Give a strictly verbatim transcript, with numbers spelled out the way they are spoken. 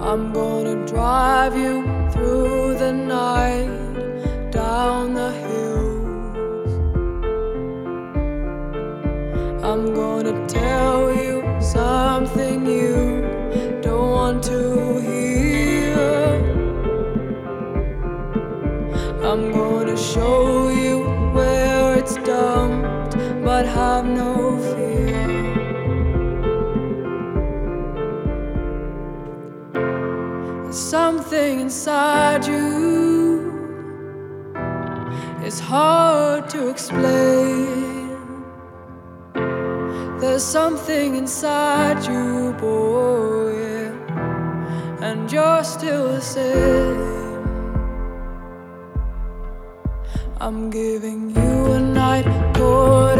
I'm gonna drive you through the night, down the hills. I'm gonna tell you something you don't want to hear. I'm gonna show you where it's dumped, but have no fear. Something inside you is hard to explain. There's something inside you, boy, yeah, and you're still the same. I'm giving you a night, boy.